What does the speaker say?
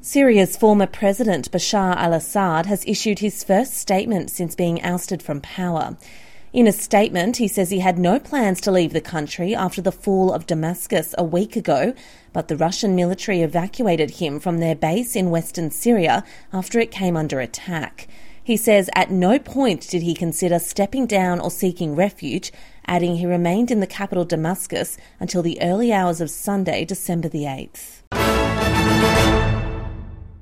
Syria's former president Bashar al-Assad has issued his first statement since being ousted from power. In a statement, he says he had no plans to leave the country after the fall of Damascus a week ago, but the Russian military evacuated him from their base in western Syria after it came under attack. He says at no point did he consider stepping down or seeking refuge, adding he remained in the capital Damascus until the early hours of Sunday, December the 8th.